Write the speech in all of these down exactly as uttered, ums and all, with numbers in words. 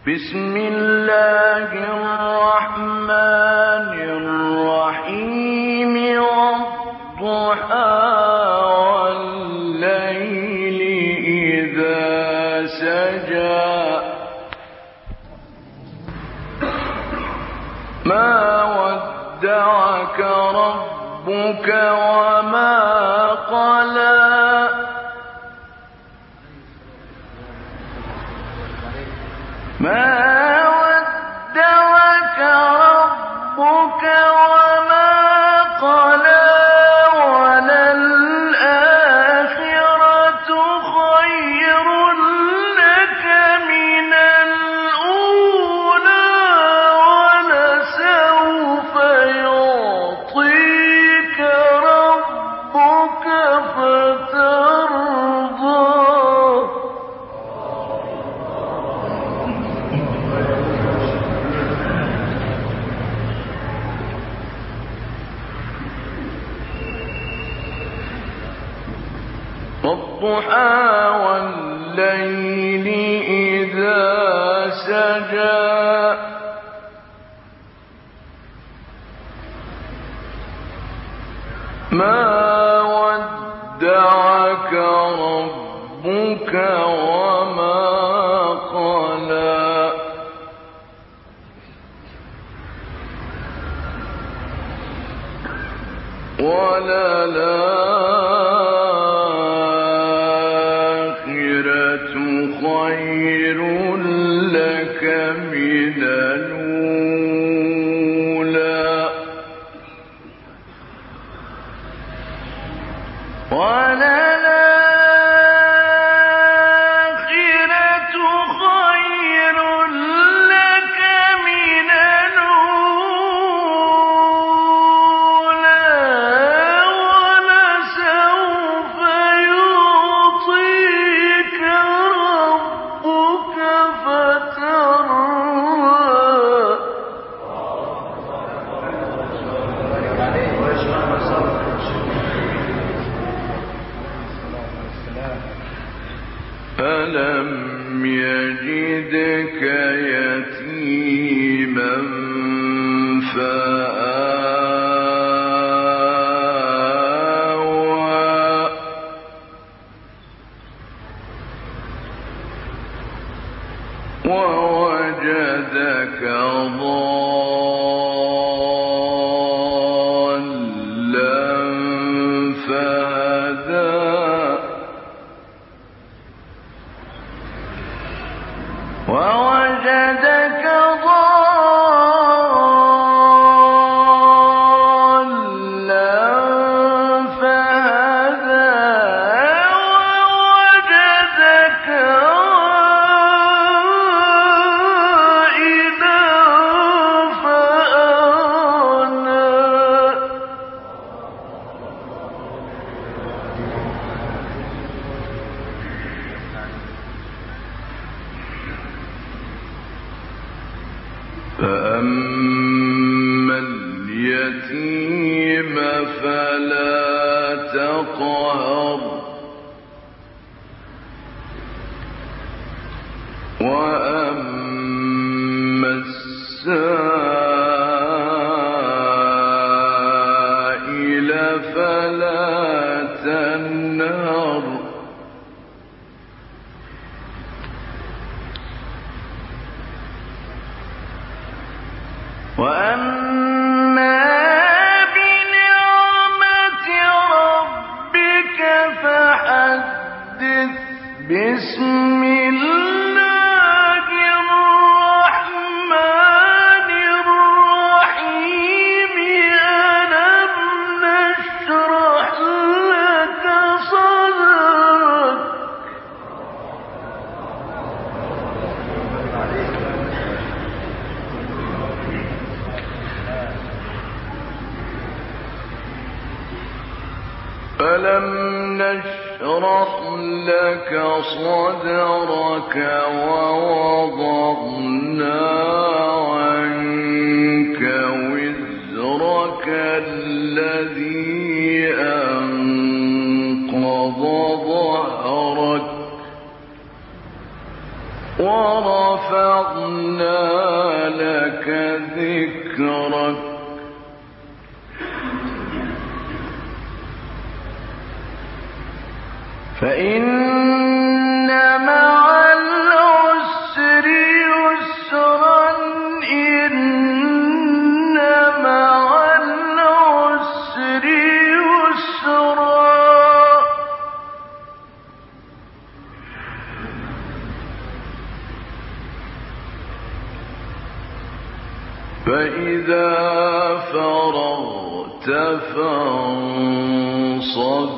بسم الله الرحمن الرحيم والضحى والليل إذا سجى ما ودعك ربك وما قلى ما ودعك ربك وما قلى وللآخرة خير لك من الأولى ولسوف يعطيك ربك فترضى والضحى والليل إذا سجى ما ودعك ربك وما قلى وللآخرة خير لك من الأولى وللآخرة خير لك من الأولى ولسوف يعطيك ربك فترضى ألم يجدك يتيما فآوى ووجدك ضالا فهدى ووجدك ضالا فهدى ووجدك عائلا فأغنى فأما اليتيم فلا تقهر وأما السائل فلا تنهر وأما بنعمة ربك فحدث بسم الله الرحمن الرحيم ألم نشرح لك صدرك ألم نشرح لك صدرك ووضعنا عنك وزرك الذي أنقض ظهرك ورفعنا وزرك فإن مع العسر يسرا إن مع العسر يسرا فإذا فرغت فانصب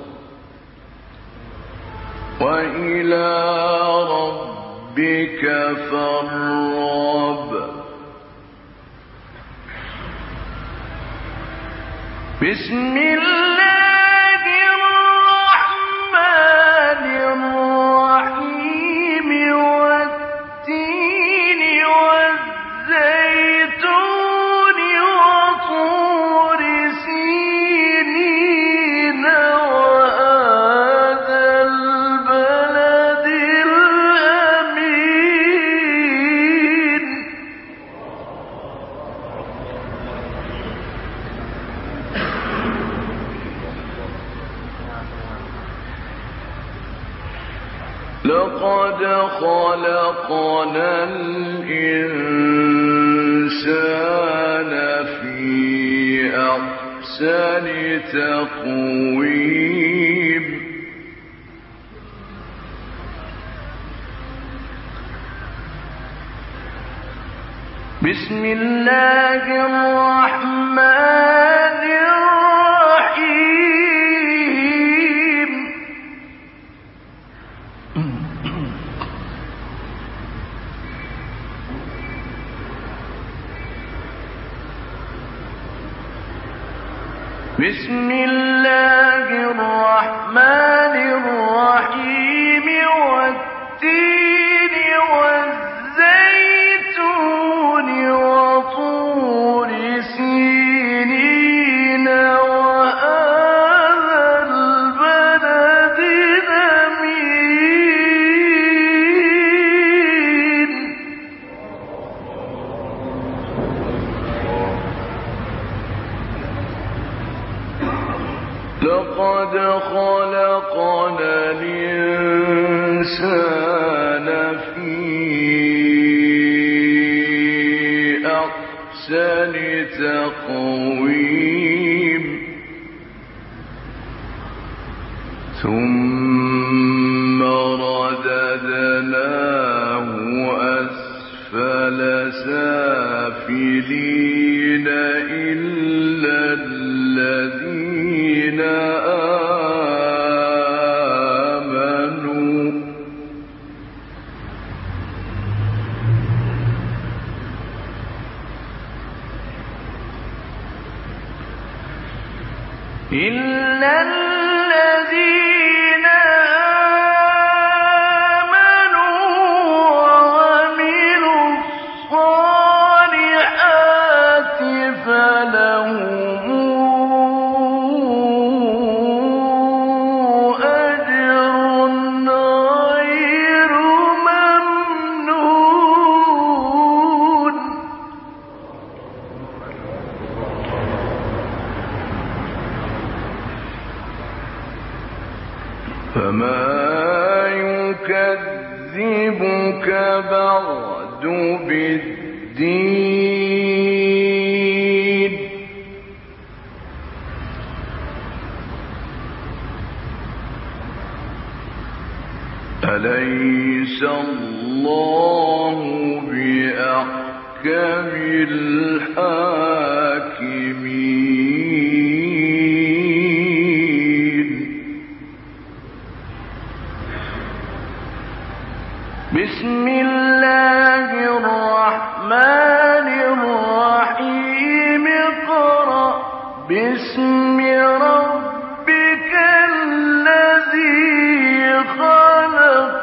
وإلى ربك فارغب بسم الله الرحمن الرحيم والتين والزيتون وطور سينين وهذا البلد الأمين لقد خلقنا الإنسان في أحسن تقويم بسم الله الرحمن الرحيم بسم الله الرحمن الرحيم والتين والزيتون وطور سينين وهذا البلد الأمين لقد خلقنا الإنسان في أحسن تقويم ثم رددناه أسفل سافلين إلا الذين آمنوا إلا الذين آمنوا وعملوا الصالحات فلهم أجر غير ممنون فما يكذبك بعد بالدين أليس الله بأحكم الحاكمين بسم الله الرحمن الرحيم اقرأ باسم ربك الذي خلق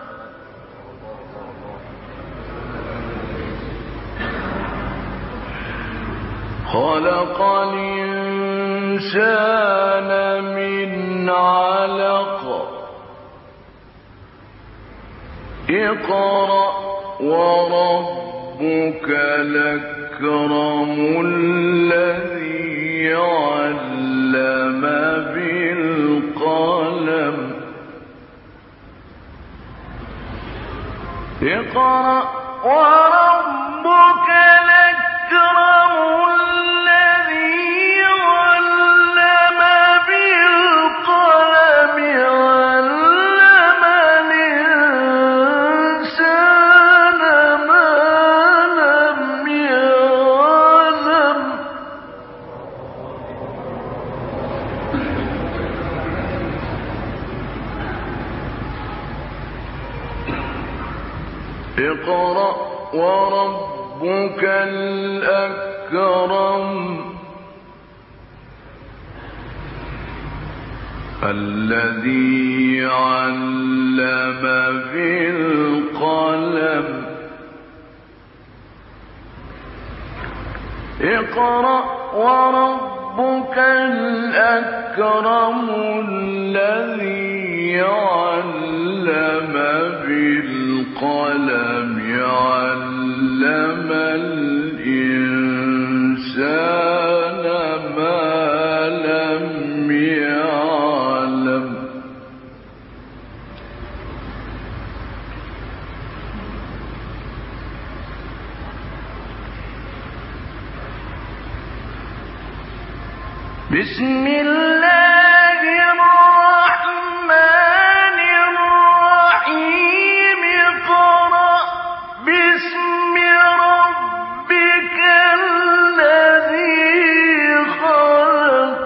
خلق الإنسان من علق اقرأ وربك الأكرم الذي علم بالقلم اقرأ وربك الأكرم الذي علم بالقلم علم الإنسان ما لم يعلم اقرأ وربك الأكرم الذي علم بالقلم اقرأ وربك الأكرم الذي علم بالقلم علم الإنسان ما لم يعلم بسم الله الرحمن الرحيم اقرأ باسم ربك الذي خلق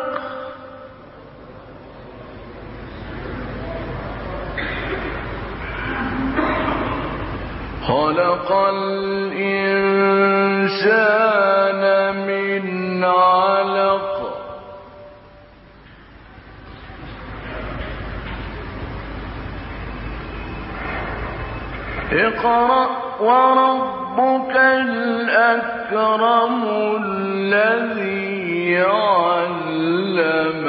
خلق الإنسان من علق اقرأ وربك الأكرم الذي علم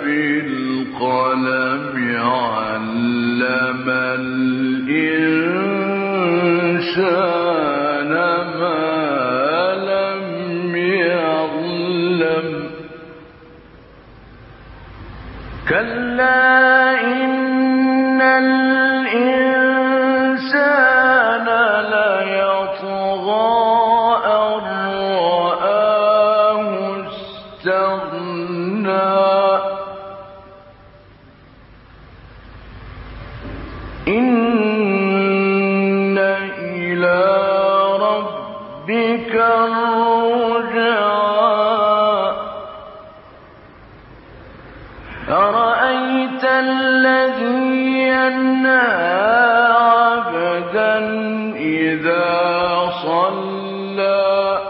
بالقلم علم الإنسان ما لم يعلم كلا إن الإنسان ليطغى أن رآه استغنى إن إلى ربك الرجعى أرأيت الذي ينهى عبدا إذا صلى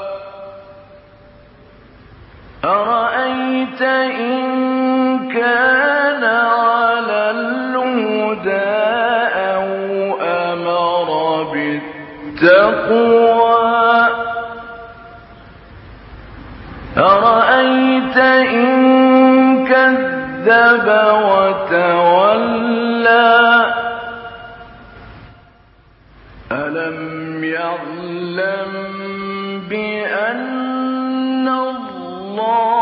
أرأيت إن كان على الهدى أو أمر بالتقوى أرأيت إن كذب وتولى ألم يعلم بأن الله